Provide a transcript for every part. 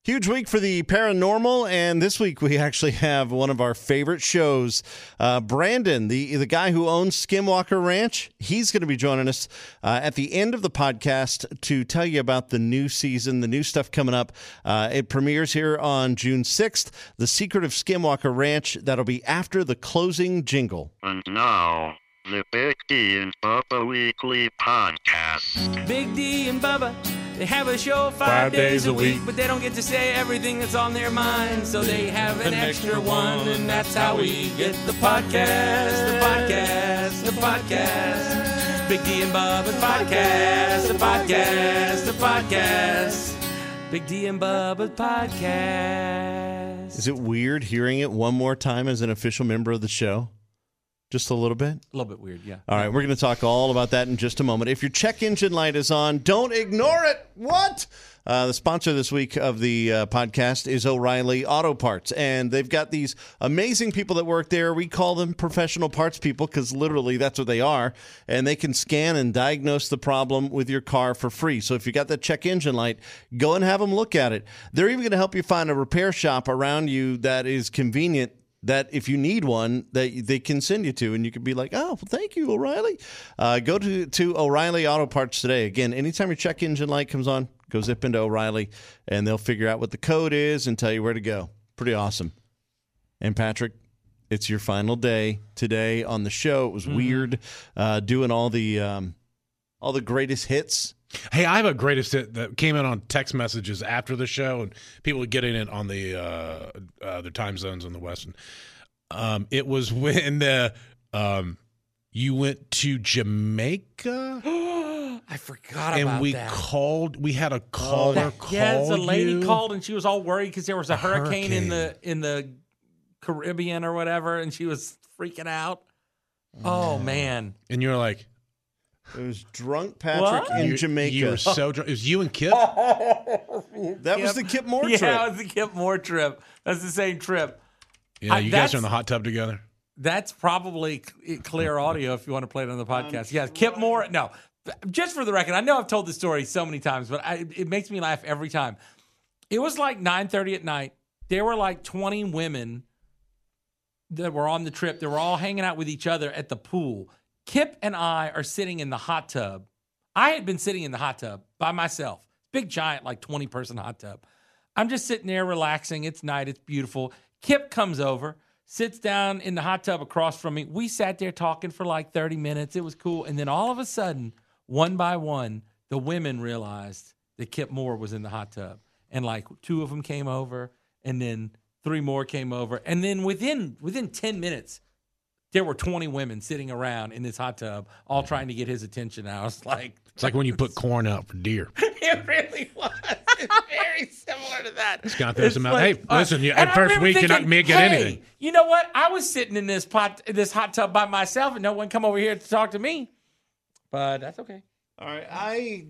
Huge week for the paranormal, and this week we actually have one of our favorite shows. Brandon, the guy who owns Skinwalker Ranch, he's going to be joining us at the end of the podcast to tell you about the new season, the new stuff coming up. It premieres here on June 6th, The Secret of Skinwalker Ranch. That'll be after the closing jingle. And now, the Big D and Bubba Weekly Podcast. Big D and Bubba, they have a show 5 days a week, but they don't get to say everything that's on their mind, so they have an extra one, and that's how we get the podcast, the podcast, the podcast. Big D and Bubba podcast, the podcast, the podcast. Big D and Bubba podcast. Is it weird hearing it one more time as an official member of the show? Just a little bit? A little bit weird, yeah. All right, we're going to talk all about that in just a moment. If your check engine light is on, don't ignore it. What? The sponsor this week of the podcast is O'Reilly Auto Parts, and they've got these amazing people that work there. We call them professional parts people because literally that's what they are, and they can scan and diagnose the problem with your car for free. So if you got that check engine light, go and have them look at it. They're even going to help you find a repair shop around you that is convenient, that if you need one, that they can send you to, and you can be like, oh, well, thank you, O'Reilly. Go to O'Reilly Auto Parts today. Again, anytime your check engine light comes on, go zip into O'Reilly, and they'll figure out what the code is and tell you where to go. Pretty awesome. And Patrick, it's your final day today on the show. It was weird doing all the greatest hits. Hey, I have a greatest hit that came in on text messages after the show, and people were getting it on the time zones on the West. It was when you went to Jamaica. I forgot and about we that. called. We had a caller call. Yeah, the lady you. called, and she was all worried because there was a hurricane in the Caribbean or whatever, and she was freaking out. Oh man! And you were like, It was drunk Patrick in Jamaica. You were so drunk. It was you and Kip. That was the Kip Moore trip. Yeah, it was the Kip Moore trip. That's the same trip. Yeah, you guys are in the hot tub together. That's probably clear audio if you want to play it on the podcast. Yeah, Kip Moore. No, just for the record, I know I've told this story so many times, but it makes me laugh every time. It was like 9:30 at night. There were like 20 women that were on the trip. They were all hanging out with each other at the pool. Kip and I are sitting in the hot tub. I had been sitting in the hot tub by myself. Big, giant, like 20-person hot tub. I'm just sitting there relaxing. It's night. It's beautiful. Kip comes over, sits down in the hot tub across from me. We sat there talking for like 30 minutes. It was cool. And then all of a sudden, one by one, the women realized that Kip Moore was in the hot tub. And like 2 of them came over, and then 3 more came over. And then within 10 minutes, there were 20 women sitting around in this hot tub, all trying to get his attention. I was like, it's like when you put corn out for deer. It really was. It's very similar to that. It's got this amount. Hey, listen, at first week you're not going to get anything. You know what? I was sitting in this hot tub by myself, and no one come over here to talk to me. But that's okay. All right, okay,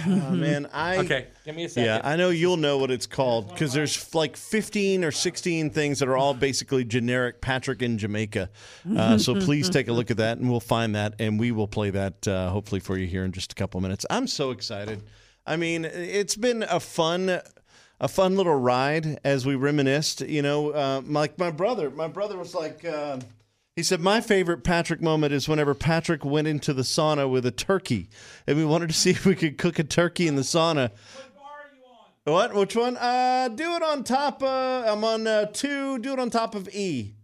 give me a second. Yeah, I know you'll know what it's called because there's like 15 or 16 things that are all basically generic Patrick in Jamaica. So please take a look at that, and we'll find that, and we will play that hopefully for you here in just a couple of minutes. I'm so excited. I mean, it's been a fun little ride as we reminisced. You know, like my brother was like. He said, my favorite Patrick moment is whenever Patrick went into the sauna with a turkey, and we wanted to see if we could cook a turkey in the sauna. What bar are you on? What? Which one? Do it on top. I'm on 2. Do it on top of E.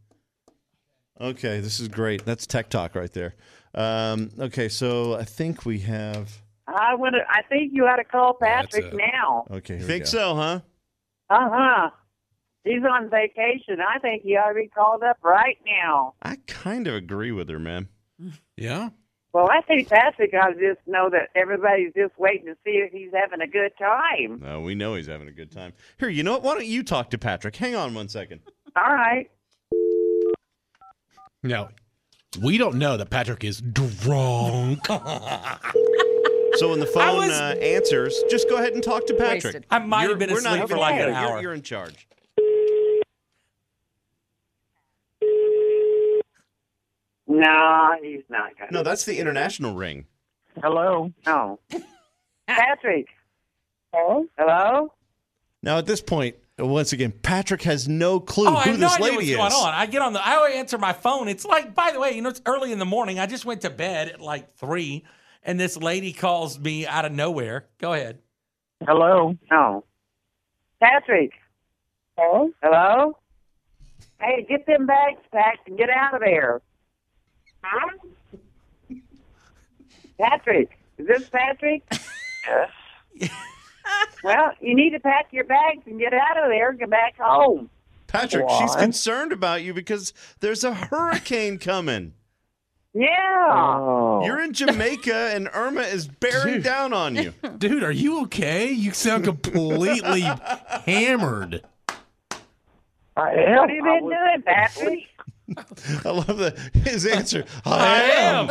Okay, this is great. That's Tech Talk right there. Okay, so I think we have... I think you ought to call Patrick now. Okay, think so, huh? Uh-huh. He's on vacation. I think he ought to be called up right now. I kind of agree with her, man. Yeah? Well, I think Patrick ought to just know that everybody's just waiting to see if he's having a good time. No, we know he's having a good time. Here, you know what? Why don't you talk to Patrick? Hang on one second. All right. No, we don't know that Patrick is drunk. So when the phone answers, just go ahead and talk to Patrick. Wasted. I might have been asleep for like an hour. You're in charge. No, he's not going to. No, that's the international ring. Hello? No. Patrick. Hello? Now, at this point, once again, Patrick has no clue I who have no this idea lady what's is. going on. I get on I always answer my phone. It's like, by the way, it's early in the morning. I just went to bed at like 3, and this lady calls me out of nowhere. Go ahead. Hello? No. Patrick. Hello? Hello? Hey, get them bags packed and get out of there. Huh? Patrick. Is this Patrick? Yes. Well, you need to pack your bags and get out of there and get back home. Patrick, she's concerned about you because there's a hurricane coming. Yeah. You're in Jamaica, and Irma is bearing down on you. Dude, are you okay? You sound completely hammered. I am. What have you been doing, Patrick? I love his answer. I am.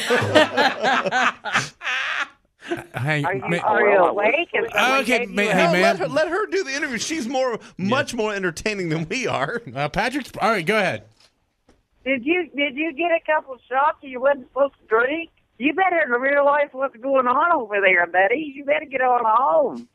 Hey, Are you awake? okay, hey, Let man. let her do the interview. She's much more entertaining than we are. Patrick's all right. Go ahead. Did you get a couple shots you wasn't supposed to drink? You better realize what's going on over there, buddy. You better get on home.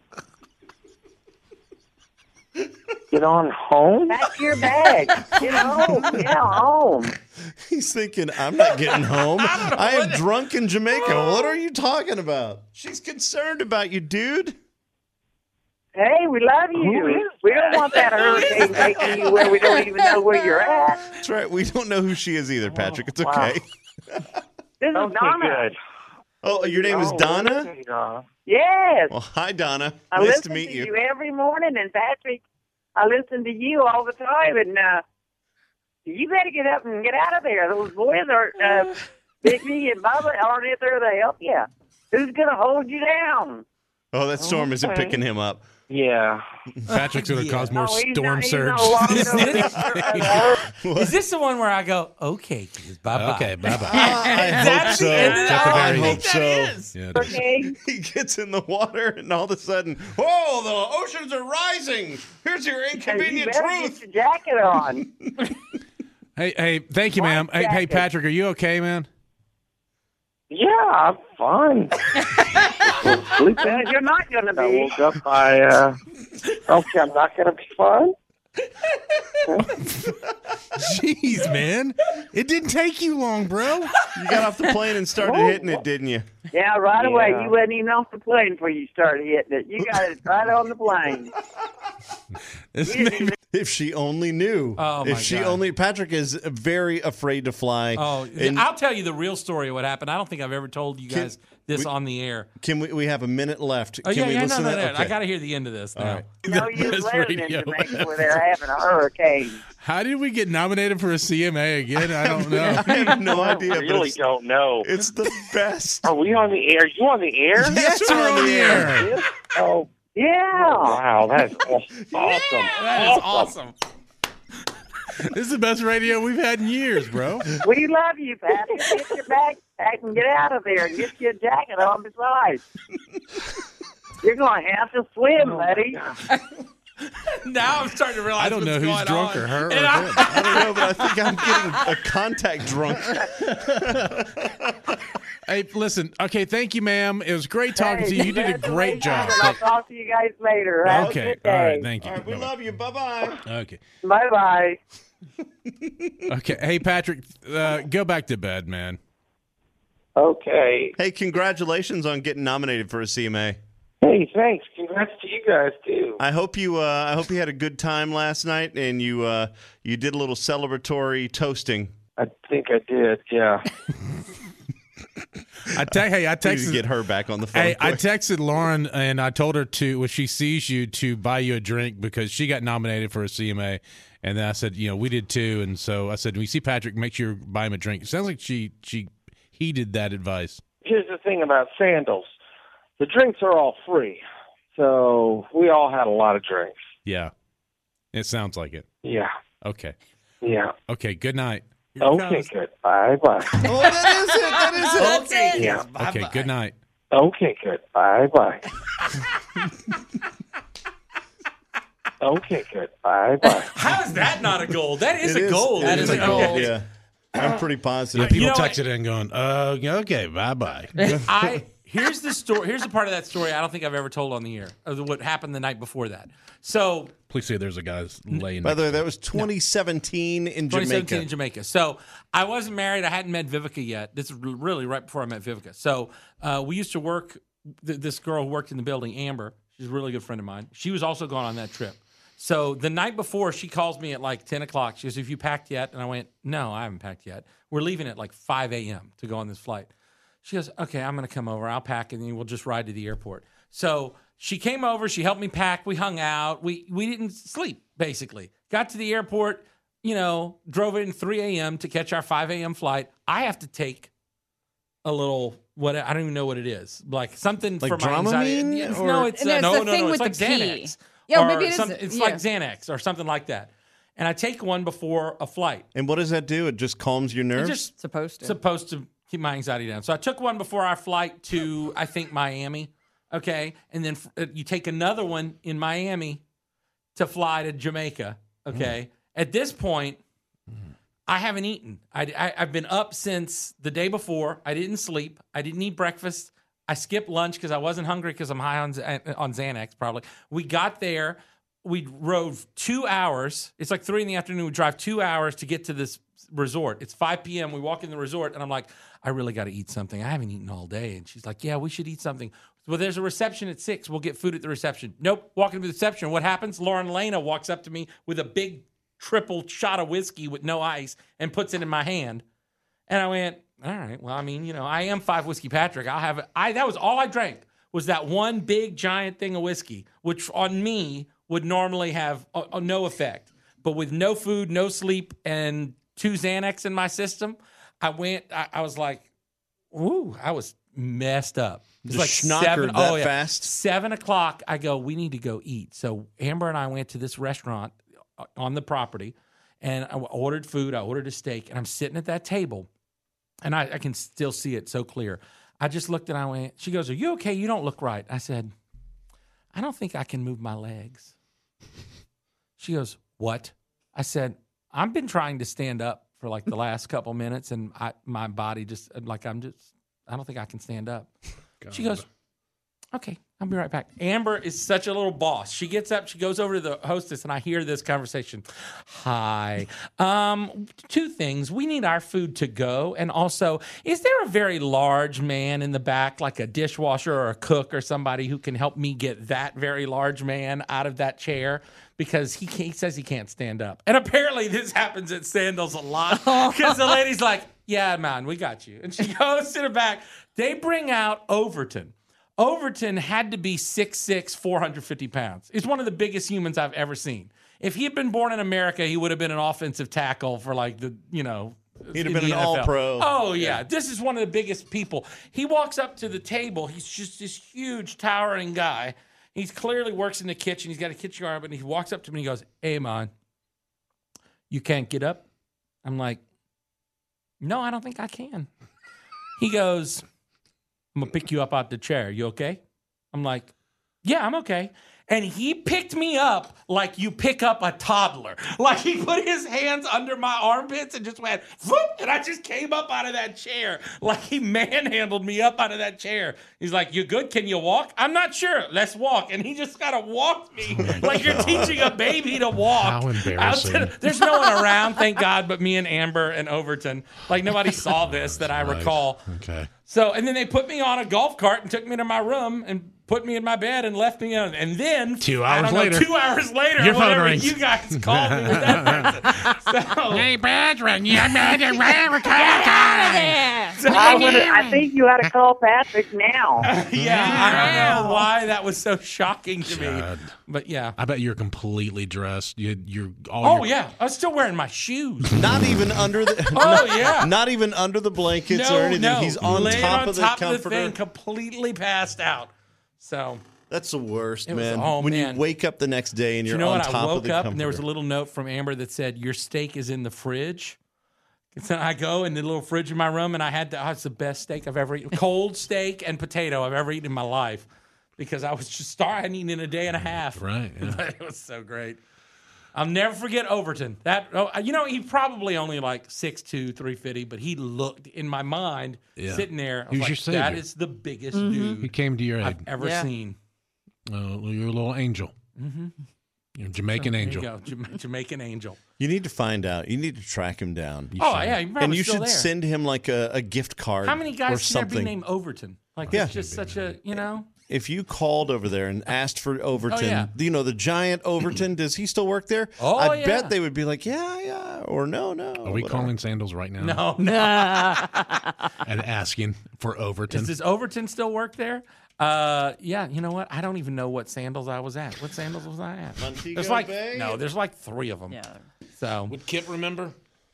Get on home? Pack your bag. Get home. Get home. He's thinking, I'm not getting home. I am drunk in Jamaica. What are you talking about? She's concerned about you, dude. Hey, we love you. We don't want that hurricane taking you where we don't even know where you're at. That's right. We don't know who she is either, Patrick. It's okay. This is Donna. Good. Oh, your name is Donna? Yes. Well, hi, Donna. I Nice listen to meet you. every morning, and Patrick, I listen to you all the time, and you better get up and get out of there. Those boys are, Biggie and Bubba aren't there to help you. Who's going to hold you down? Oh, that storm isn't picking him up. Yeah. Patrick's going to cause more he's storm not surge. Is this the one where I go, okay, kids, bye-bye? Okay, bye-bye. I hope so. I hope so. Yeah, it is. Okay. He gets in the water, and all of a sudden, whoa, the oceans are rising. Here's your You inconvenient better truth. get your jacket on. Hey, thank you, ma'am. Hey, jacket. Patrick, are you okay, man? Yeah, I'm fine. Well, you're not going to I be. woke up. Okay, I'm not going to be fine. Jeez, man. It didn't take you long, bro. You got off the plane and started hitting it, didn't you? Yeah, right away. Yeah. You wasn't even off the plane before you started hitting it. You got it right on the plane. This made me- If she only knew. Oh, my if she God. only. Patrick is very afraid to fly. Oh, And I'll tell you the real story of what happened. I don't think I've ever told you guys this on the air. can we have a minute left? Oh, Can we no, listen to that? I got to hear the end of this now. right. No, you best live in radio Jamaica where they're having a hurricane. How did we get nominated for a CMA again? I don't know. I have no idea. I but really don't know. it's the best. Are we on the air? You on the air? Yes, we're on the air. Oh, Yeah. wow. That's awesome. That is awesome. This is the best radio we've had in years, bro. We love you, Patrick. Get your bag packed and get out of there and get your jacket on besides. You're going to have to swim, buddy. Now I'm starting to realize I don't know what's who's going drunk on. or her or And him. I don't know, but I think I'm getting a contact drunk. Hey, listen. Okay, thank you, ma'am. It was great talking to you. You did a great job. And I'll talk to you guys later. Have a Okay, good all right. day. Thank you. All right, we love you. Bye-bye. Okay. Bye-bye. Okay. Hey, Patrick, go back to bed, man. Okay. Hey, congratulations on getting nominated for a CMA. Hey, thanks. Congrats to you guys, too. I hope you had a good time last night and you did a little celebratory toasting. I think I did, yeah. I Please texted get her back on the phone. Hey, I quick. texted Lauren and I told her to, when she sees you, to buy you a drink because she got nominated for a CMA. And then I said, we did too. And so I said, when you see Patrick, make sure you buy him a drink. It sounds like she heeded that advice. Here's the thing about Sandals. The drinks are all free. So we all had a lot of drinks. Yeah. It sounds like it. Yeah. Okay. Yeah. Okay. Good night. Okay, good. Bye-bye. Oh, that is it. That is it. That's it. Yeah. Okay. Good night. Okay, good. Bye-bye. Okay, good. Bye-bye. How is that not a goal? That is It a goal. It is a goal. Okay. Yeah. I'm pretty positive. People You know texted in going, okay, bye-bye. Here's the story. Here's a part of that story I don't think I've ever told on the air of what happened the night before that. So, Please say there's a guy's laying. By the way, that was 2017 in Jamaica. 2017 in Jamaica. So I wasn't married. I hadn't met Vivica yet. This is really right before I met Vivica. So we used to work. This girl who worked in the building, Amber, she's a really good friend of mine. She was also going on that trip. So the night before, she calls me at like 10 o'clock. She goes, "Have you packed yet?" And I went, "No, I haven't packed yet. We're leaving at like 5 a.m. to go on this flight." She goes, "Okay, I'm going to come over. I'll pack, and then we'll just ride to the airport." So she came over. She helped me pack. We hung out. We didn't sleep, basically. Got to the airport, drove in 3 a.m. to catch our 5 a.m. flight. I have to take a little, I don't even know what it is. Like something Like for my anxiety. Dramamine? No, it's No, it's no, the no, thing no. with It's like the P. Xanax. Yeah, Or maybe it is. It's like Xanax or something like that. And I take one before a flight. And what does that do? It just calms your nerves? It's just Supposed to. supposed to keep my anxiety down. So I took one before our flight to, I think, Miami. Okay. And then you take another one in Miami to fly to Jamaica. Okay. At this point, I haven't eaten. I've been up since the day before. I didn't sleep. I didn't eat breakfast. I skipped lunch because I wasn't hungry because I'm high on Xanax, probably. We got there. We drove 2 hours. It's like 3 p.m. We drive 2 hours to get to this resort. It's 5 p.m. We walk in the resort, and I'm like, I really got to eat something. I haven't eaten all day. And she's like, yeah, we should eat something. Well, there's a reception at 6. We'll get food at the reception. Nope. Walking to the reception. What happens? Lauren Lena walks up to me with a big triple shot of whiskey with no ice and puts it in my hand. And I went, all right, well, I mean, I am 5 Whiskey Patrick. I'll have it. That was all I drank was that one big giant thing of whiskey, which on me would normally have no effect. But with no food, no sleep, and 2 Xanax in my system, I was like, ooh, I was messed up. It's Just like schnockered that fast? 7 o'clock, I go, we need to go eat. So Amber and I went to this restaurant on the property, and I ordered food. I ordered a steak, and I'm sitting at that table, and I can still see it so clear. I just looked and I went, she goes, "Are you okay? You don't look right." I said, "I don't think I can move my legs." She goes, "What?" I said, "I've been trying to stand up for like the last couple minutes, and my body just like I don't think I can stand up." God. She goes, "Okay, I'll be right back." Amber is such a little boss. She gets up, she goes over to the hostess, and I hear this conversation. "Hi. 2 things. We need our food to go. And also, is there a very large man in the back, like a dishwasher or a cook or somebody who can help me get that very large man out of that chair? Because he says he can't stand up." And apparently this happens at Sandals a lot. Because the lady's like, "Yeah, man, we got you." And she goes to the back. They bring out Overton. Overton had to be 6'6", 450 pounds. He's one of the biggest humans I've ever seen. If he had been born in America, he would have been an offensive tackle for like the. He'd have been an all-pro. Oh, yeah. This is one of the biggest people. He walks up to the table. He's just this huge, towering guy. He clearly works in the kitchen. He's got a kitchen arm, and he walks up to me and he goes, "Hey, man, you can't get up?" I'm like, "No, I don't think I can." He goes, "I'm going to pick you up out the chair. You okay?" I'm like, "Yeah, I'm okay." And he picked me up like you pick up a toddler. Like he put his hands under my armpits and just went, whoop, and I just came up out of that chair. Like he manhandled me up out of that chair. He's like, "You good? Can you walk?" "I'm not sure. Let's walk." And he just kind of walked me like you're teaching a baby to walk. How embarrassing. There's no one around, thank God, but me and Amber and Overton. Like nobody saw this that I recall. Okay. So, and then they put me on a golf cart and took me to my room and put me in my bed and left me on. And then 2 hours later, 2 hours later, your phone whatever, rings. you guys called me with that person. So, Hey, Patrick, you made it. I think you ought to call Patrick now. I don't know why that was so shocking to me. God. But yeah. I bet you're completely dressed. You're Yeah. I was still wearing my shoes. Not even under the. Oh, yeah. Not even under the blankets or anything. No. He's on Laid top on of the top comforter. of the thing, completely passed out. So That's the worst, It was- man. oh, when man. you wake up the next day and you you're know on what? top I of woke the up comforter. and there was a little note from Amber that said, "Your steak is in the fridge." And so I go in the little fridge in my room, and it's the best steak I've ever eaten. Cold steak and potato I've ever eaten in my life. Because I was just starving. I hadn't eaten in a day and a half. Right, yeah. But it was so great. I'll never forget Overton. He probably only like 6'2", 350, but he looked in my mind sitting there. I was He was like, your savior. that is the biggest dude He came to your I've aid. ever seen. You're a little angel. Mm-hmm. You're a Jamaican angel. There you go, Jamaican angel. You need to find out. You need to track him down. Oh yeah, he's probably And you still should there. send him like a gift card. How many or guys can there something. be named Overton? Like Yeah. it's just such a If you called over there and asked for Overton, yeah. the giant Overton, does he still work there? Oh, I yeah. bet they would be like, yeah, or no. Are we calling Sandals right now? no. And asking for Overton? Does Overton still work there? Yeah, you know what? I don't even know what Sandals I was at. What Sandals was I at? Montego There's like Bay? there's like 3 of them. Yeah. So Would Kip remember?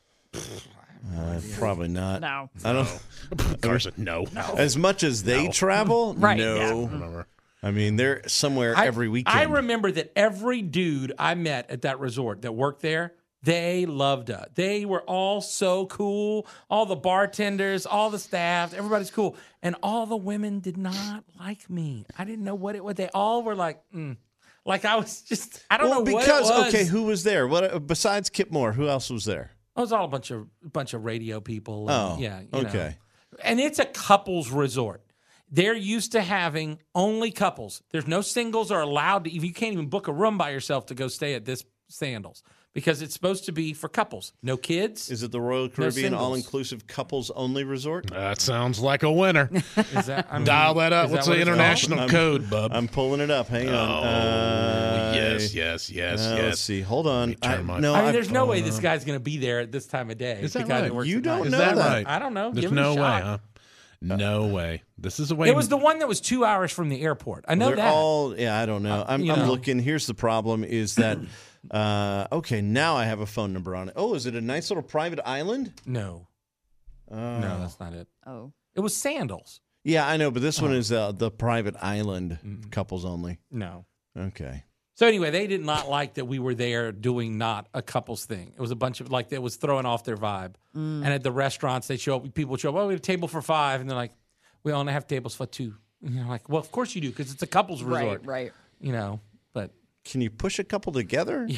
Probably not. No. I don't. Carson, no. As much as they travel, Right, no. yeah. Remember. I mean, they're somewhere every weekend. I remember that every dude I met at that resort that worked there, they loved us. They were all so cool. All the bartenders, all the staff, everybody's cool. And all the women did not like me. I didn't know what it was. They all were like, Like I was just, I don't know because what it was. okay, who was there? What besides Kip Moore? Who else was there? It was all a bunch of radio people. Oh, And, yeah. okay. And it's a couples resort. They're used to having only couples. There's no singles are allowed to. You can't even book a room by yourself to go stay at this Sandals because it's supposed to be for couples. No kids. Is it the Royal Caribbean singles. all-inclusive couples-only resort? That sounds like a winner. Is that, I mean, Dial that up. is What's that the what it's international called? code, bub? I'm pulling it up. Hang on. yes. Let's see. Hold on. turn my- called? I mean, there's no way this guy's going to be there at this time of day. Is that The guy right? works You at don't night. Is know that that. right? I don't know. There's Give it a no way, shot. huh? No way. This is the way. It was the one that was 2 hours from the airport. I know They're that. all. Yeah, I don't know. I'm you know. looking. Here's the problem: is that okay? Now I have a phone number on it. Oh, is it a nice little private island? No, that's not it. Oh. It was Sandals. Yeah, I know, but this one is the private island, couples only. No. Okay. So anyway, they did not like that we were there doing not a couples thing. It was a bunch of like that was throwing off their vibe. And at the restaurants, they show up. People would show up. Oh, we have a table for 5, and they're like, we only have tables for 2. And you're like, well, of course you do because it's a couples resort. Right. You know, but Can you push a couple together?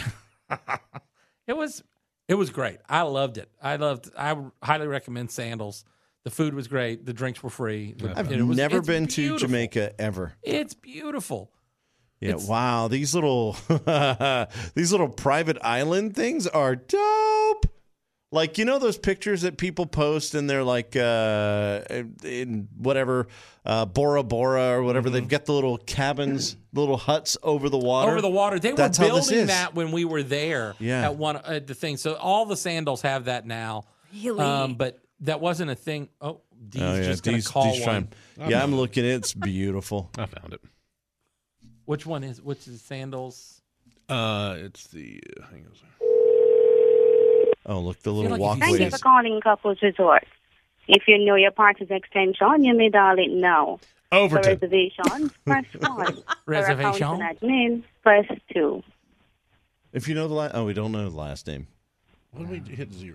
it was great. I loved it. I highly recommend Sandals. The food was great. The drinks were free. I've It's never been to beautiful. Jamaica ever. It's beautiful. Yeah, wow, these little private island things are dope. Like, those pictures that people post and they're like in whatever Bora Bora or whatever, they've got the little cabins, little huts over the water. Over the water. They That's were how this building is. that when we were there Yeah. at the thing. So all the Sandals have that now. Really? But that wasn't a thing. Oh, Dee's Oh, yeah, just going Dee's to call trying. one. Yeah, I'm looking. It's beautiful. I found it. Which is Sandals? It's the. Hang on a second. Oh, look, the little like if you walkways. Thank you for calling Couples Resort. If you know your party's extension, you may dial it now. For Overton. reservations, press 1. For accounts Reservation? and admin, press 2. If you know the last, we don't know the last name. When we hit 0.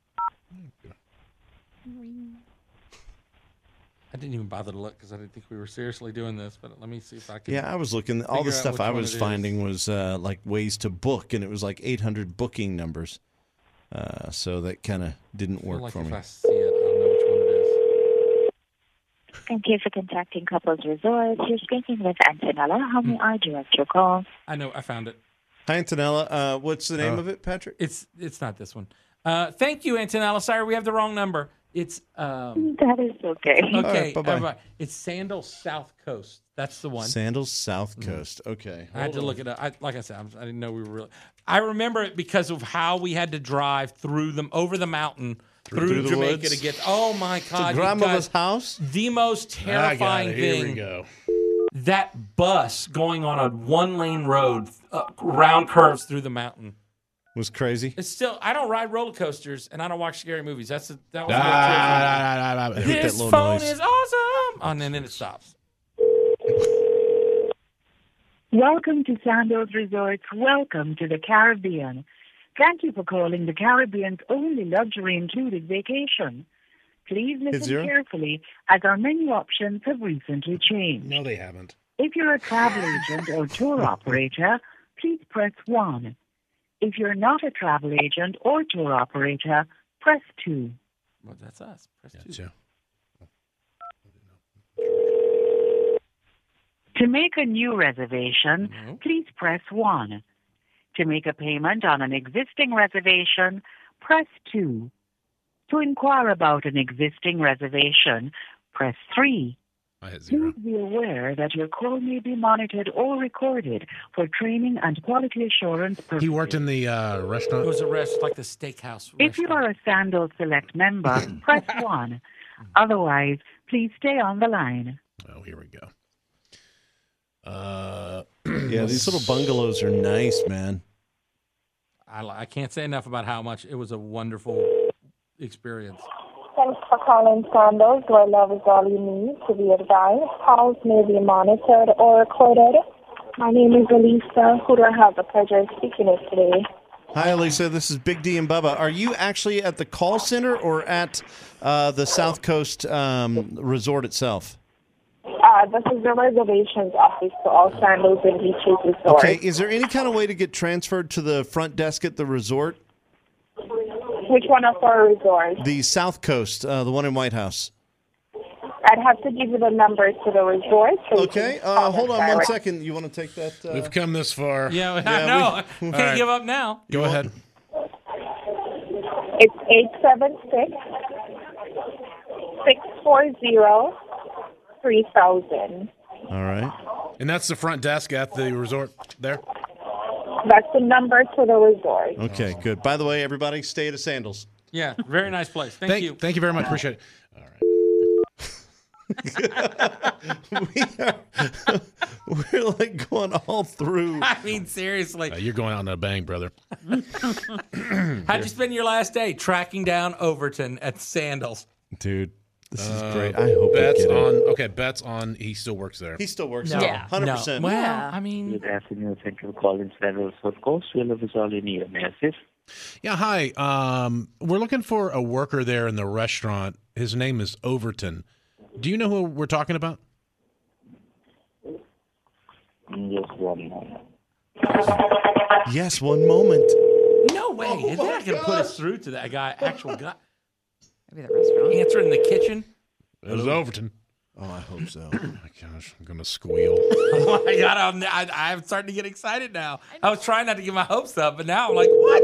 I didn't even bother to look because I didn't think we were seriously doing this. But let me see if I can. Yeah, I was looking. All Figure the out stuff which I one was it is. finding was like ways to book, and it was like 800 booking numbers. So that kind of didn't I feel work like for if me. I see it, I'll know which one it is. Thank you for contacting Couples Resort. You're speaking with Antonella. How may I direct your call? I know. I found it. Hi, Antonella. What's the name of it, Patrick? It's not this one. Thank you, Antonella. Sorry, we have the wrong number. It's That is okay. okay. bye-bye. everybody. It's Sandals South Coast. That's the one. Sandals South Coast. Okay. I had to look it up. Like I said, I didn't know we were really. I remember it because of how we had to drive through them over the mountain through the Jamaica woods? to get. Oh my God! To you grandmother's guys, house? the most I got terrifying it. Here we thing. go. That bus going on a 1-lane road, round curves through the mountain. Was crazy. It's still. I don't ride roller coasters and I don't watch scary movies. That was a bit terrifying. Hit that This little phone noise. is awesome. And then it stops. Welcome to Sandals Resorts. Welcome to the Caribbean. Thank you for calling the Caribbean's only luxury-included vacation. Please listen zero? carefully as our menu options have recently changed. No, they haven't. If you're a travel agent or tour operator, please press 1. If you're not a travel agent or tour operator, press 2. Well, that's us. Press Yeah, 2. too. To make a new reservation, Mhm. please press 1. To make a payment on an existing reservation, press 2. To inquire about an existing reservation, press 3. I hit 0. Please be aware that your call may be monitored or recorded for training and quality assurance purposes. He worked in the It restaurant. was a rest like the steakhouse. If you restaurant. are a Sandals Select member, press 1. Otherwise, please stay on the line. Oh, here we go. Yeah, these little bungalows are nice, man. I can't say enough about how much it was a wonderful experience. Thanks for calling Sandals, where love is all you need. To be advised, calls may be monitored or recorded. My name is Elisa. Who do I have the pleasure of speaking with today? Hi, Elisa. This is Big D and Bubba. Are you actually at the call center or at the South Coast resort itself? This is the reservations office for all Sandals and Beaches Resort. Okay. Is there any kind of way to get transferred to the front desk at the resort? Which one of our resorts? The South Coast, the one in White House. I'd have to give you the number to the resort. So you Okay. can call Hold them on one direct. second. You want to take that? We've come this far. Yeah, I Yeah, know. we- Can't right. give up now. Go ahead. It's 876-640-3000. All right. And that's the front desk at the resort there? That's the number to the resort. Okay, good. By the way, everybody, stay at a Sandals. Yeah, very nice place. Thank you. Thank you very much. Appreciate it. All right. We're like going all through. I mean, seriously. You're going out on a bang, brother. How'd you spend your last day? Tracking down Overton at Sandals. Dude, this is great. I hope Bet's we get on. it. Okay, Bet's on. He still works there. He still works No. there. Yeah. 100%. Well, Yeah. I mean, Good afternoon. Thank you for calling Sandals South Coast. Your love is all you need. May I assist? Yeah, hi. We're looking for a worker there in the restaurant. His name is Overton. Do you know who we're talking about? Just one moment. Yes, one moment. no way. Is that going to put us through to that guy, actual guy? Maybe the restaurant. Answer in the kitchen? It was Overton. Oh, I hope so. Oh my gosh, I'm gonna squeal. Oh my God, I'm starting to get excited now. I was trying not to get my hopes up, but now I'm like, what?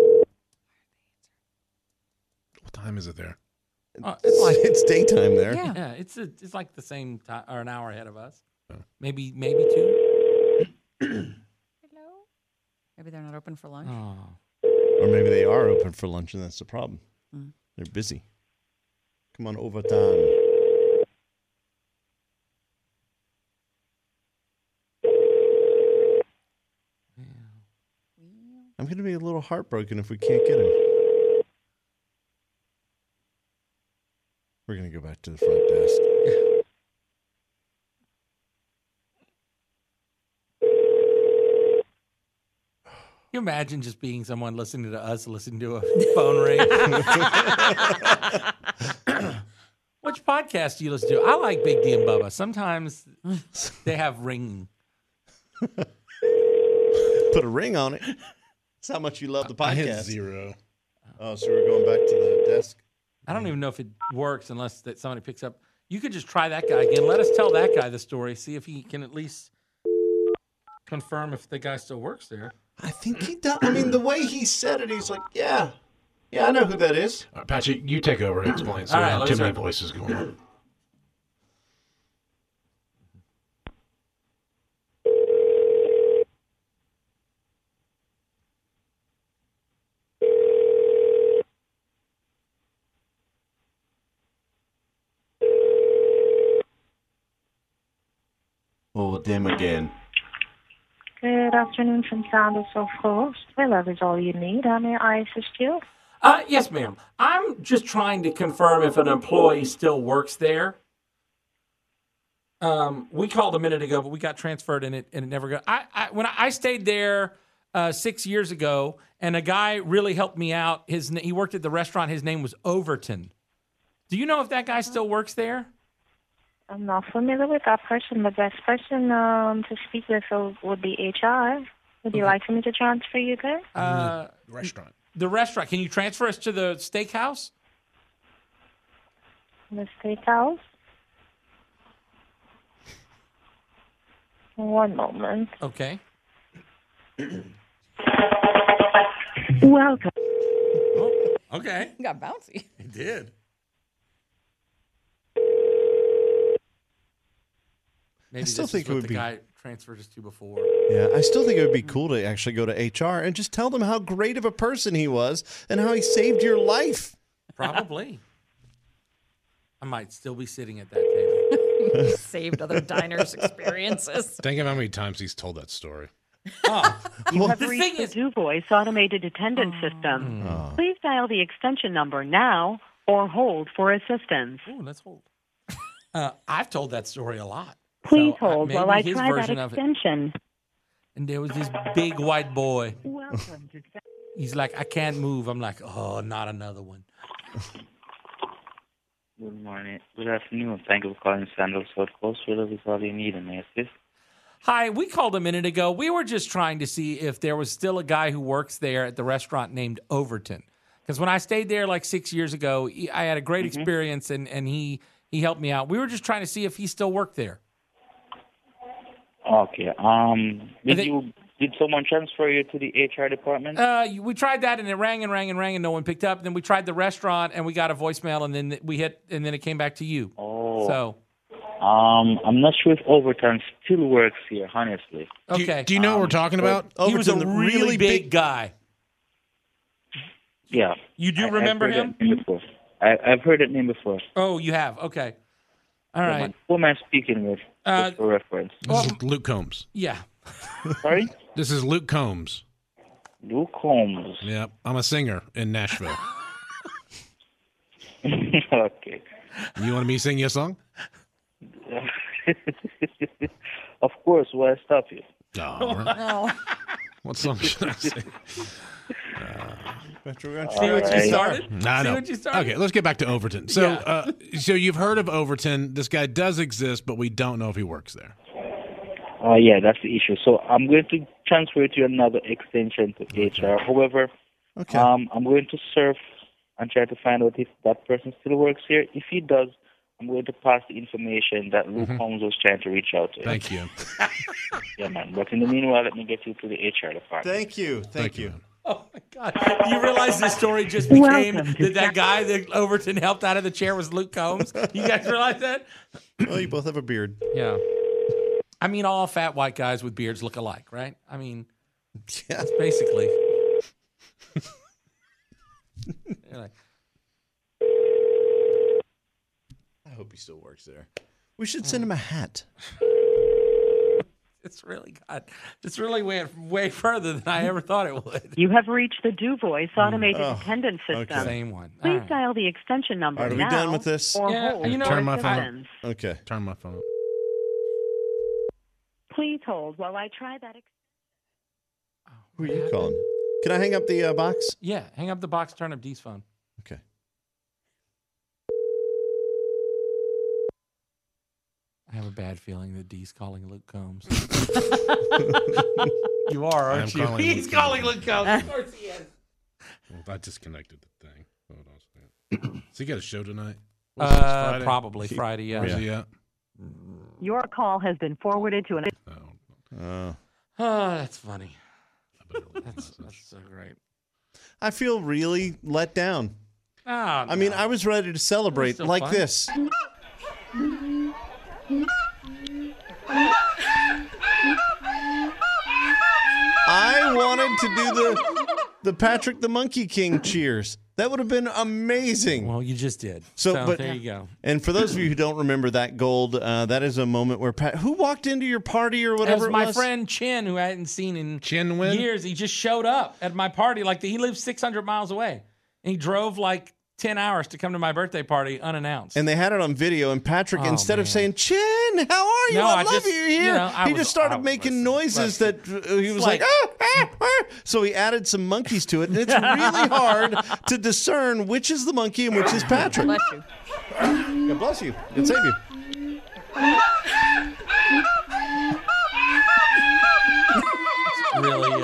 What time is it there? It's like, It's daytime there. Yeah. yeah, it's like the same time or an hour ahead of us. Oh. Maybe 2. Hello? Maybe they're not open for lunch. Oh. Or maybe they are open for lunch, and that's the problem. Mm. They're busy. Come on, Overton. I'm going to be a little heartbroken if we can't get him. We're going to go back to the front desk. Can you imagine just being someone listening to us, listening to a phone ring? Which podcast do you listen to? I like Big D and Bubba. Sometimes they have ringing. Put a ring on it. That's how much you love the I hit podcast. 0. Oh, so we're going back to the desk? I don't even know if it works unless that somebody picks up. You could just try that guy again. Let us tell that guy the story. See if he can at least confirm if the guy still works there. I think he does. I mean, the way he said it, he's like, yeah, I know who that is. All right, Patrick, you take over and explain. So All we right, don't have let's too many hear it. voices going on. Oh, them again. Good afternoon from Sandals South Coast. My love is all you need. How may I assist you? Yes, ma'am. I'm just trying to confirm if an employee still works there. We called a minute ago, but we got transferred and it never got. When I stayed there 6 years ago, and a guy really helped me out. He worked at the restaurant. His name was Overton. Do you know if that guy still works there? I'm not familiar with that person. The best person to speak with would be HR. Would you like for me to transfer you there? Restaurant. The restaurant. Can you transfer us to the steakhouse? The steakhouse? One moment. Okay. Welcome. Oh, okay. You got bouncy. He did. Maybe still this think is it what would the be- guy transferred us to before. Yeah, I still think it would be cool to actually go to HR and just tell them how great of a person he was and how he saved your life. Probably. I might still be sitting at that table. Saved other diners' experiences. Think of how many times he's told that story. Oh, You have the reached thing the is, Do Voice automated attendance system. Please dial the extension number now or hold for assistance. ooh, let's hold. I've told that story a lot. Please So, hold maybe while I his try that version of it. extension. And there was this big white boy. Welcome to He's like, I can't move. I'm like, oh, not another one. Good morning. Good afternoon. Thank you for calling Sandals South Coast. Where is all you need, and may I assist? Hi, we called a minute ago. We were just trying to see if there was still a guy who works there at the restaurant named Overton. Because when I stayed there like 6 years ago, I had a great experience, and he helped me out. We were just trying to see if he still worked there. Okay. Did someone transfer you to the HR department? We tried that, and it rang and rang and rang, and no one picked up. Then we tried the restaurant, and we got a voicemail, and then and then it came back to you. Oh. So, I'm not sure if Overton still works here, honestly. okay. Do you know what we're talking about? He was a Overton, the really big guy. Yeah. You do I've remember heard him? that name before. I've heard that name before. Oh, you have? Okay. All right. Who am I speaking with? Just for reference. This is Luke Combs. Yeah. Sorry? This is Luke Combs. Luke Holmes. Yep. I'm a singer in Nashville. Okay. You want me to sing you a song? Of course, why stop you? Oh, all right. Oh. What song should I sing? See what you started? Nah, See no. what you started? Okay, let's get back to Overton. So, Yeah. so you've heard of Overton. This guy does exist, but we don't know if he works there. Yeah, that's the issue. So I'm going to transfer to another extension to HR. However, Okay. I'm going to surf and try to find out if that person still works here. If he does, I'm going to pass the information that Luke Holmes was trying to reach out to. Thank you. Yeah, man. But in the meanwhile, let me get you to the HR department. Thank you. Thank you. Oh, my God. You realize this story just became Welcome to that guy that Overton helped out of the chair was Luke Combs? You guys realize that? Well, you both have a beard. Yeah. I mean, all fat white guys with beards look alike, right? I mean, Yeah. that's basically. You're like, I hope he still works there. We should send him a hat. it's really went way further than I ever thought it would. You have reached the Do Voice automated attendance system. okay. Same one. Please All right. dial the extension number All right, are we now done with this? or Yeah, hold you know for Turn my phone up. assistance. Okay. Turn my phone up. Please hold while I try that. Who are you calling? Can I hang up the box? Yeah, hang up the box, turn up Dee's phone. Okay. I have a bad feeling that Dee's calling Luke Combs. You are, I am aren't you? calling He's Luke calling Combs. Luke Combs. Of course he is. Well, I disconnected the thing. Hold on a second. So you got a show tonight? What's this, Friday? Probably Friday, yeah. Where's he at? Your call has been forwarded to an. Oh, Oh, that's funny. I better look at That's this. so great. I feel really let down. Oh, I mean, I was ready to celebrate still like fun. this. I wanted to do the Patrick the Monkey King cheers. That would have been amazing. Well, you just did. So, So, but- there you go. And for those of you who don't remember that gold, that is a moment where who walked into your party or That whatever was it my was? friend Chin, who I hadn't seen in Chin Win? years. He just showed up at my party. Like he lives 600 miles away. And he drove like 10 hours to come to my birthday party unannounced. And they had it on video, and Patrick, Oh, instead of man. saying, Chin, how are you? No, I I love just- you, you're here. you know, I he was- just started I- making listen, noises that he was like, like- ah, ah, ah. So he added some monkeys to it, and it's really hard to discern which is the monkey and which is Patrick. Bless you. God bless you. God save you. Really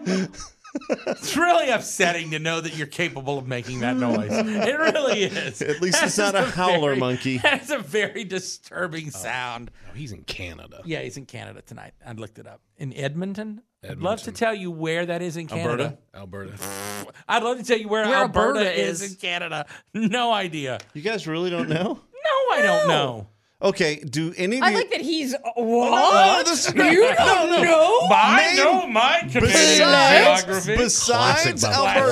It's really upsetting to know that you're capable of making that noise. It really is. At least it's not a howler monkey. That's a very disturbing sound. No, he's in Canada. Yeah, he's in Canada tonight. I looked it up. In Edmonton? I'd love to tell you where that is in Canada. Alberta. I'd love to tell you where Alberta is in Canada. No idea. You guys really don't know? No, I don't know. Okay, do any of you... I like that he's... What? Oh, this is great. You don't know? I know my Canadian geography. Besides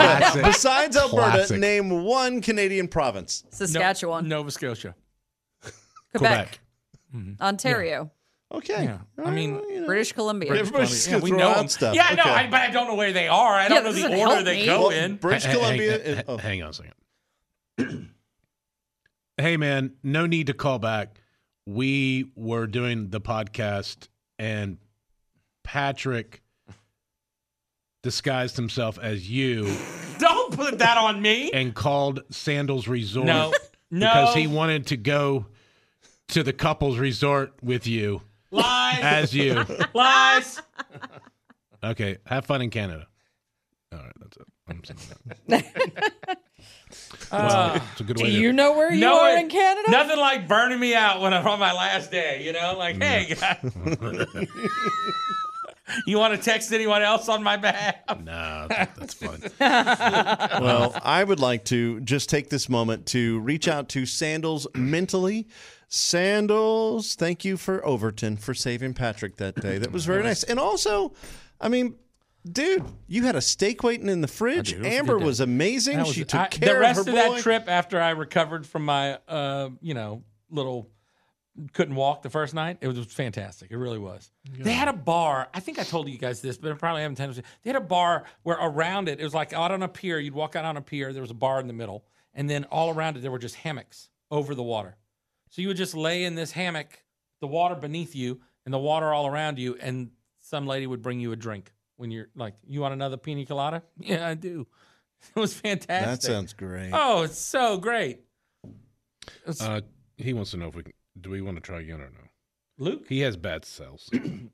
Alberta, name one Canadian province. Saskatchewan. Nova Scotia. Quebec. Ontario. Okay. Yeah. I mean, British Columbia. Everybody's just we throw know out them. stuff. Yeah, Okay. no, but I don't know where they are. I don't know the doesn't order help they me. go Well, in. British Columbia... Hang on a second. Hey, man, no need to call back. We were doing the podcast, and Patrick disguised himself as you Don't put that on me. and called Sandals Resort No. because he wanted to go to the couples resort with you Lies. as you. Lies. Okay, have fun in Canada. All right, that's it. I'm saying that. Well, it's a good way Do to... you know where you are in Canada? Nothing like burning me out when I'm on my last day, you know? Like, hey, guys. You want to text anyone else on my behalf? No, that's fine. Well, I would like to just take this moment to reach out to Sandals mentally. Sandals, thank you for Overton for saving Patrick that day. That was very nice. And also, I mean, dude, you had a steak waiting in the fridge. It was a Amber good day. was amazing. She took care the rest of her of boy. that trip after I recovered from my, little couldn't walk the first night. It was fantastic. It really was. Yeah. They had a bar. I think I told you guys this, but I probably haven't told you. They had a bar where around it was like out on a pier. You'd walk out on a pier. There was a bar in the middle, and then all around it there were just hammocks over the water. So you would just lay in this hammock, the water beneath you, and the water all around you, and some lady would bring you a drink. When you're like, you want another pina colada? Yeah, I do. It was fantastic. That sounds great. Oh, it's so great. He wants to know if do we want to try again or no? Luke? He has bad cells.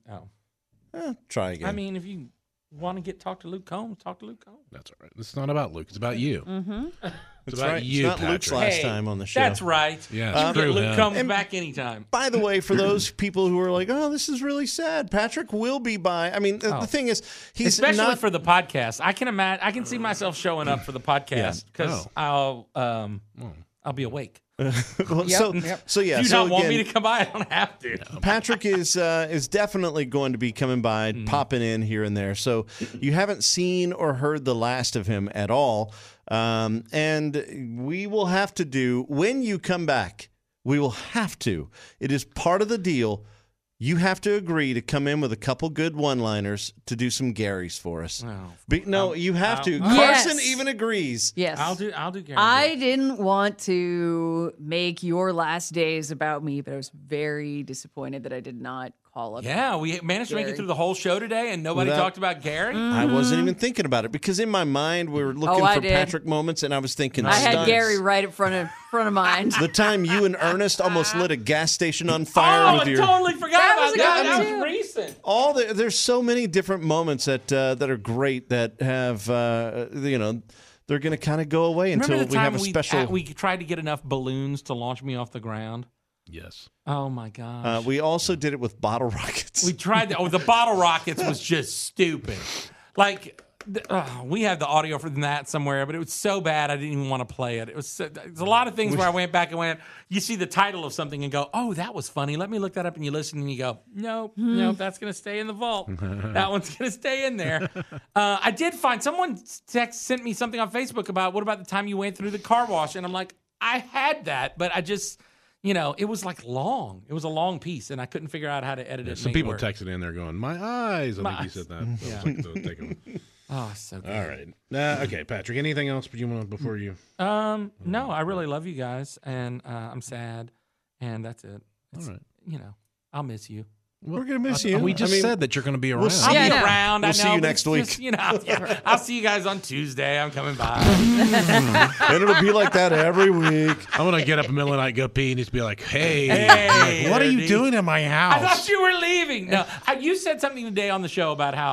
Oh. Try again. I mean, if you want to talk to Luke Combs, talk to Luke Combs. That's all right. It's not about Luke. It's about you. Mm-hmm. It's about right. you, It's not Luke's Patrick. last time on the show. That's right. Yeah, You can get Luke him. Combs back anytime. By the way, for those people who are like, oh, this is really sad, Patrick will be by. I mean, the thing is, he's especially not for the podcast. I can imagine. I can see myself showing up for the podcast because I'll be awake. well, so yeah. Do you so not want again, me to come by? I don't have to. Patrick is definitely going to be coming by, popping in here and there. So you haven't seen or heard the last of him at all. And we will have to do, when you come back, we will have to. It is part of the deal. You have to agree to come in with a couple good one-liners to do some Garys for us. You have to. Yes. Carson even agrees. Yes. I'll do Gary. I didn't want to make your last days about me, but I was very disappointed that I did not call up. Yeah, we managed to make it Gary. through the whole show today, and nobody talked about Gary. I wasn't even thinking about it because in my mind we were looking I for did. Patrick moments, and I was thinking I had stunts. Gary right in front of mine. The time you and Ernest almost lit a gas station on fire Oh, with I your. totally forgot That about was a that. good That one, was too. recent. There's so many different moments that are great that have they're going to kind of go away until Remember the we have time a special. we tried to get enough balloons to launch me off the ground? Yes. Oh my gosh. We also did it with bottle rockets. We tried that. Oh, the bottle rockets was just stupid. Like, we have the audio from that somewhere, but it was so bad I didn't even want to play it. It was there's a lot of things where I went back and went, you see the title of something and go, oh, that was funny. Let me look that up. And you listen and you go, nope, that's going to stay in the vault. That one's going to stay in there. I did find someone sent me something on Facebook about what about the time you went through the car wash? And I'm like, I had that, but I just... it was like long. It was a long piece, and I couldn't figure out how to edit it. Some people texted in there going, my eyes. I think you said that. Yeah. That was like the Oh, so good. All right. Okay, Patrick, anything else you want before you? No, I really love you guys, and I'm sad, and that's it. All right. I'll miss you. We're going to miss you. We just said that you're going to be around. see I'll you. be around. We'll I see know, you but next it's week. just, I'll see you guys on Tuesday. I'm coming by. And it'll be like that every week. I'm going to get up in the middle of the night, go pee, and just be like, hey, what are Eddie. you doing in my I house? thought you were leaving. No, you said something today on the show about how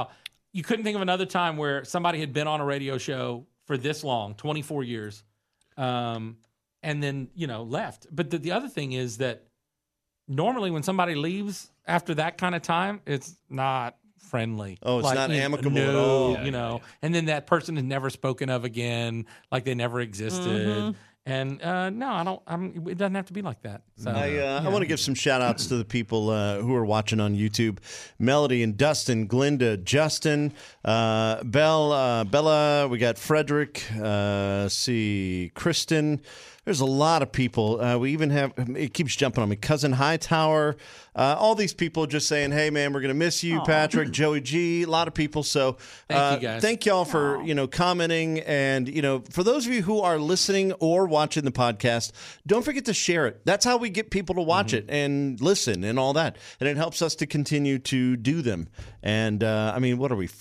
you couldn't think of another time where somebody had been on a radio show for this long, 24 years, and then, left. But the other thing is that normally when somebody leaves after that kind of time, it's not friendly. Oh, it's not amicable at all. And then that person is never spoken of again, like they never existed. Mm-hmm. And no, it doesn't have to be like that. So I want to give some shout outs to the people who are watching on YouTube. Melody and Dustin, Glinda, Justin, Bella, we got Frederick, Kristen. There's a lot of people. We even have, it keeps jumping on me, Cousin Hightower. All these people just saying, hey, man, we're going to miss you, Patrick, Joey G, a lot of people. So thank you guys. Thank y'all for, commenting. And, for those of you who are listening or watching the podcast, don't forget to share it. That's how we get people to watch it and listen and all that. And it helps us to continue to do them. And, what are we,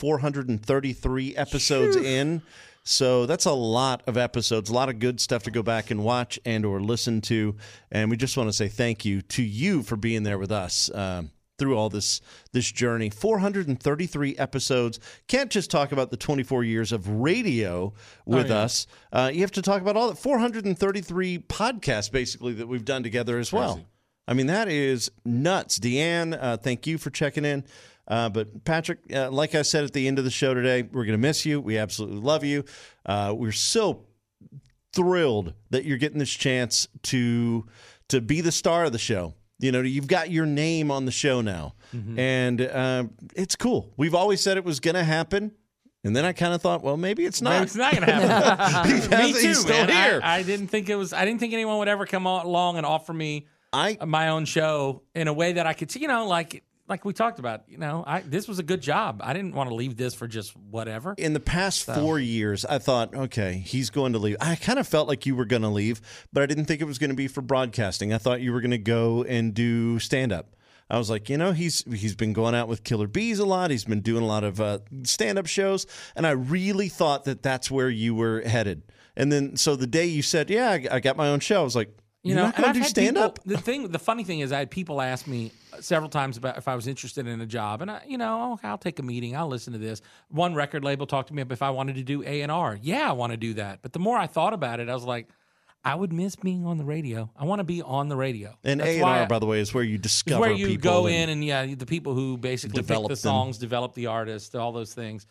433 episodes in? So that's a lot of episodes, a lot of good stuff to go back and watch and or listen to. And we just want to say thank you to you for being there with us through all this journey. 433 episodes. Can't just talk about the 24 years of radio with us. You have to talk about all the 433 podcasts, basically, that we've done together as well. Crazy. That is nuts. Deanne, thank you for checking in. But Patrick, like I said at the end of the show today, we're going to miss you. We absolutely love you. We're so thrilled that you're getting this chance to be the star of the show. You've got your name on the show now, and it's cool. We've always said it was going to happen. And then I kind of thought, well, maybe it's not. Maybe it's not going to happen. Me too, he's still man. here. I didn't think anyone would ever come along and offer me my own show in a way that I could, like we talked about, this was a good job. I didn't want to leave this for just whatever. In the past 4 years, I thought, okay, he's going to leave. I kind of felt like you were going to leave, but I didn't think it was going to be for broadcasting. I thought you were going to go and do stand-up. I was like, he's been going out with Killer Bees a lot. He's been doing a lot of stand-up shows, and I really thought that that's where you were headed. And then, so the day you said, yeah, I got my own show, I was like, you're not going to do stand-up? The funny thing is, I had people ask me several times about if I was interested in a job, and I'll take a meeting, I'll listen to this. One record label talked to me if I wanted to do A&R. Yeah, I want to do that. But the more I thought about it, I was like, I would miss being on the radio. I want to be on the radio. And A&R, by the way, is where you discover people. Where you go in and the people who basically pick the songs, develop the artist, all those things.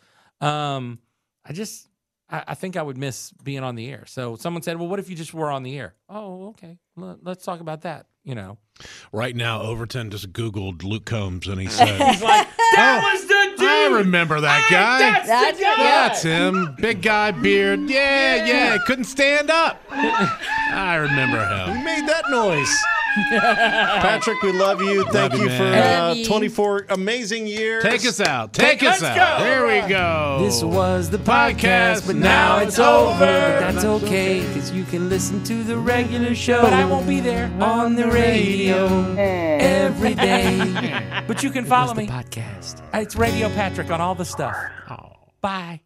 I think I would miss being on the air. So someone said, well, what if you just were on the air? Oh, okay. Let's talk about that, Right now, Overton just Googled Luke Combs, and he said, he's like, that was the dude. I remember that guy. That's the guy. That's him. Big guy, beard. Yeah. Couldn't stand up. I remember him. Who made that noise? Patrick, we love you. Thank you for 24 amazing years. Take us out. Take us out. Go. Here we go. This was the podcast, but now it's over. But that's okay, because you can listen to the regular show. But I won't be there on the radio every day. But you can follow me. Podcast. It's Radio Patrick on all the stuff. Oh. Bye.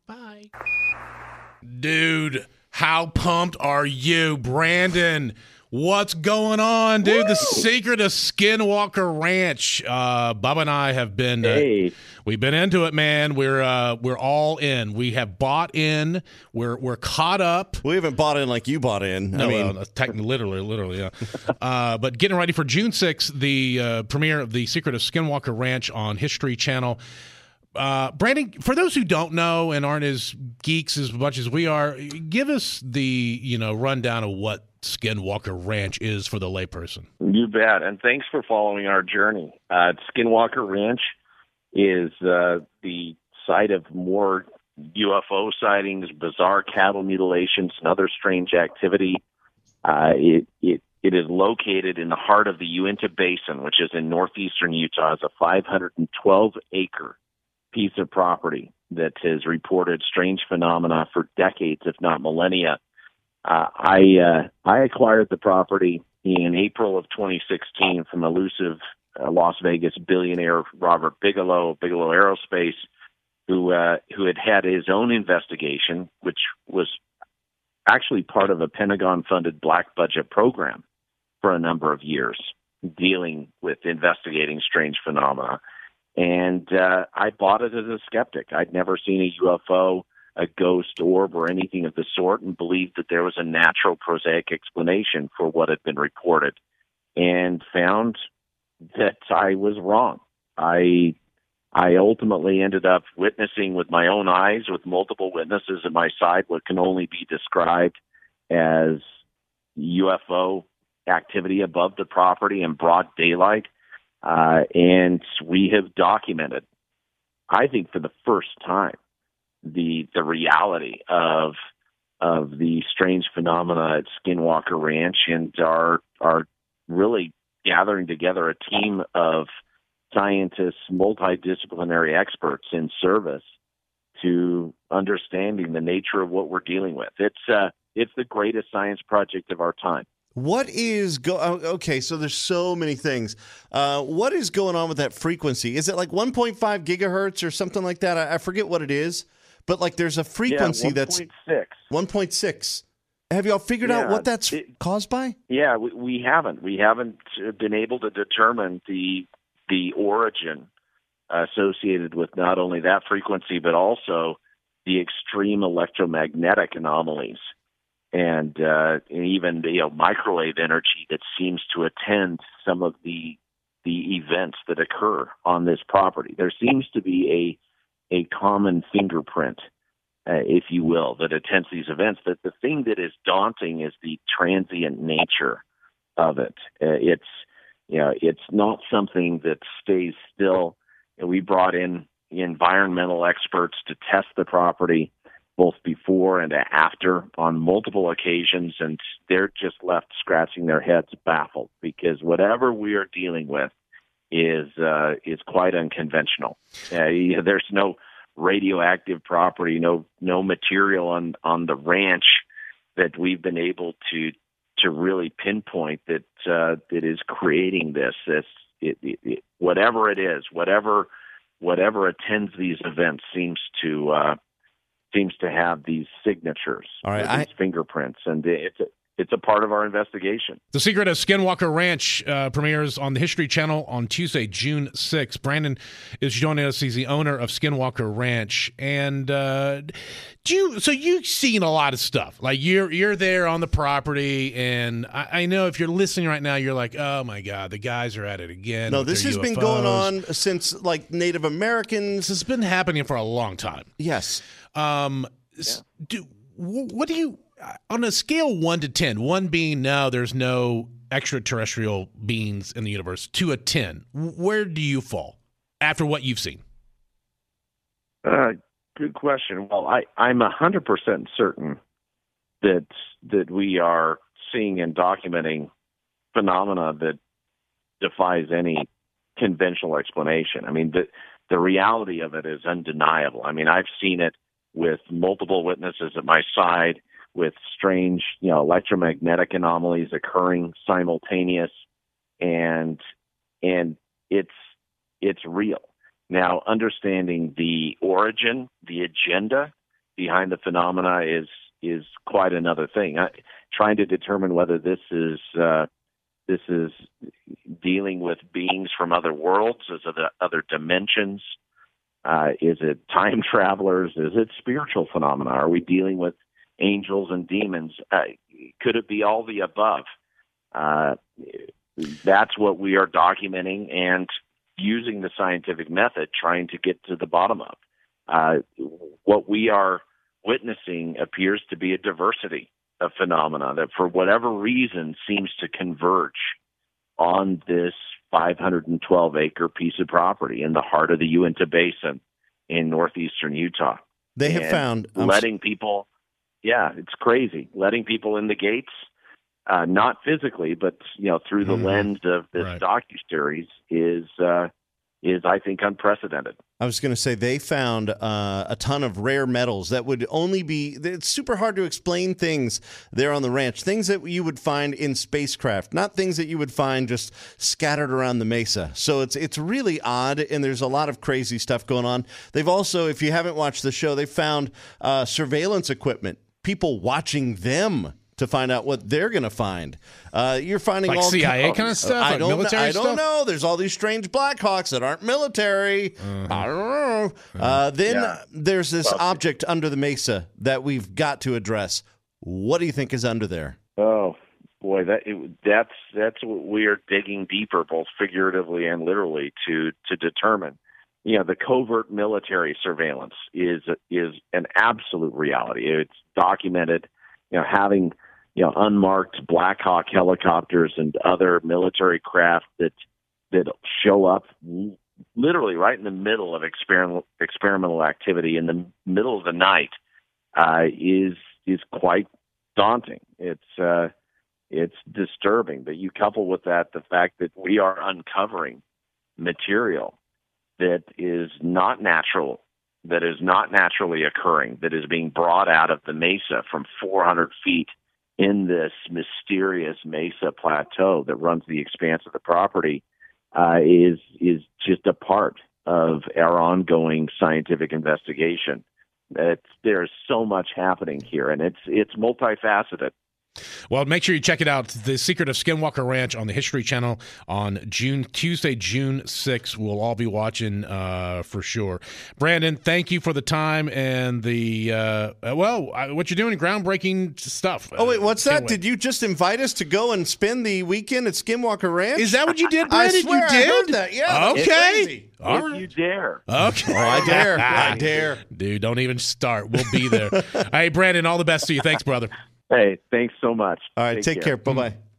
Dude, how pumped are you, Brandon? What's going on, dude? Woo! The secret of Skinwalker Ranch. Bubba and I have been we've been into it, man. We're all in. We have bought in. We're caught up. We haven't bought in like you bought in. No, literally, yeah. But getting ready for June 6th, the premiere of The Secret of Skinwalker Ranch on History Channel. Brandon, for those who don't know and aren't as geeks as much as we are, give us the rundown of what Skinwalker Ranch is for the layperson. You bet, and thanks for following our journey. Skinwalker Ranch is the site of more UFO sightings, bizarre cattle mutilations, and other strange activity. It is located in the heart of the Uinta Basin, which is in northeastern Utah. It's a 512-acre piece of property that has reported strange phenomena for decades, if not millennia. I acquired the property in April of 2016 from elusive Las Vegas billionaire Robert Bigelow Aerospace, who had his own investigation, which was actually part of a Pentagon-funded black budget program for a number of years, dealing with investigating strange phenomena. And I bought it as a skeptic. I'd never seen a UFO, a ghost orb, or anything of the sort, and believed that there was a natural, prosaic explanation for what had been reported, and found that I was wrong. I ultimately ended up witnessing with my own eyes, with multiple witnesses at my side, what can only be described as UFO activity above the property in broad daylight. And we have documented, I think for the first time, the reality of the strange phenomena at Skinwalker Ranch, and are really gathering together a team of scientists, multidisciplinary experts in service to understanding the nature of what we're dealing with. It's the greatest science project of our time. What is okay, so there's so many things. What is going on with that frequency? Is it like 1.5 gigahertz or something like that? I forget what it is, but like there's a frequency that's 1.6. Have y'all figured out what that's caused by? Yeah, we haven't. We haven't been able to determine the origin associated with not only that frequency, but also the extreme electromagnetic anomalies and even microwave energy that seems to attend some of the events that occur on this property. There seems to be a common fingerprint, if you will, that attends these events. That the thing that is daunting is the transient nature of it. It's not something that stays still. We brought in environmental experts to test the property both before and after on multiple occasions, and they're just left scratching their heads baffled, because whatever we are dealing with is quite unconventional. There's no radioactive property, no material on the ranch that we've been able to really pinpoint that is creating this. Whatever it is, whatever attends these events seems to have these signatures, all right, these fingerprints, and it's a part of our investigation. The Secret of Skinwalker Ranch premieres on the History Channel on Tuesday, June 6th. Brandon is joining us. He's the owner of Skinwalker Ranch. And you've seen a lot of stuff. Like you're there on the property, and I know if you're listening right now, you're like, oh my God, the guys are at it again. No, this has been going on since like Native Americans. This has been happening for a long time. Yes. What do you, on a scale 1 to 10, 1 being no, there's no extraterrestrial beings in the universe, to a 10, where do you fall after what you've seen? Good question. Well, I'm 100% certain that we are seeing and documenting phenomena that defies any conventional explanation. I mean, the reality of it is undeniable. I mean, I've seen it with multiple witnesses at my side, with strange, electromagnetic anomalies occurring simultaneous, and it's real. Now, understanding the origin, the agenda behind the phenomena is quite another thing. Trying to determine whether this is dealing with beings from other worlds, is it other dimensions? Is it time travelers? Is it spiritual phenomena? Are we dealing with angels and demons? Could it be all the above? That's what we are documenting and using the scientific method, trying to get to the bottom of. What we are witnessing appears to be a diversity of phenomena that, for whatever reason, seems to converge on this 512-acre piece of property in the heart of the Uinta Basin in northeastern Utah. They have found letting people, it's crazy, letting people in the gates, not physically, but through the lens of this docuseries is I think unprecedented. I was going to say they found a ton of rare metals that would only be, it's super hard to explain things there on the ranch, things that you would find in spacecraft, not things that you would find just scattered around the mesa. So it's really odd, and there's a lot of crazy stuff going on. They've also, if you haven't watched the show, they found surveillance equipment, people watching them to find out what they're going to find. You're finding Like all CIA kind of stuff? Like military I don't stuff? know. There's all these strange Blackhawks that aren't military. I don't know. Then there's this object under the mesa that we've got to address. What do you think is under there? Oh boy, that's what we are digging deeper, both figuratively and literally, to determine. The covert military surveillance is an absolute reality. It's documented. Having unmarked Black Hawk helicopters and other military craft that show up literally right in the middle of experimental activity in the middle of the night is quite daunting. It's disturbing. But you couple with that the fact that we are uncovering material that is not natural, that is not naturally occurring, that is being brought out of the mesa from 400 feet in this mysterious mesa plateau that runs the expanse of the property, is just a part of our ongoing scientific investigation. There's so much happening here, and it's multifaceted. Well, make sure you check it out. The Secret of Skinwalker Ranch on the History Channel on Tuesday, June 6th. We'll all be watching for sure. Brandon, thank you for the time and the, what you're doing, groundbreaking stuff. Oh, wait, what's that? Wait. Did you just invite us to go and spend the weekend at Skinwalker Ranch? Is that what you did, Brandon? I swear you did? I heard that. Yeah. Okay. If you dare. Okay. Oh, I dare. I dare. Dude, don't even start. We'll be there. Hey, Brandon, all the best to you. Thanks, brother. Hey, thanks so much. All right, take care. Bye-bye.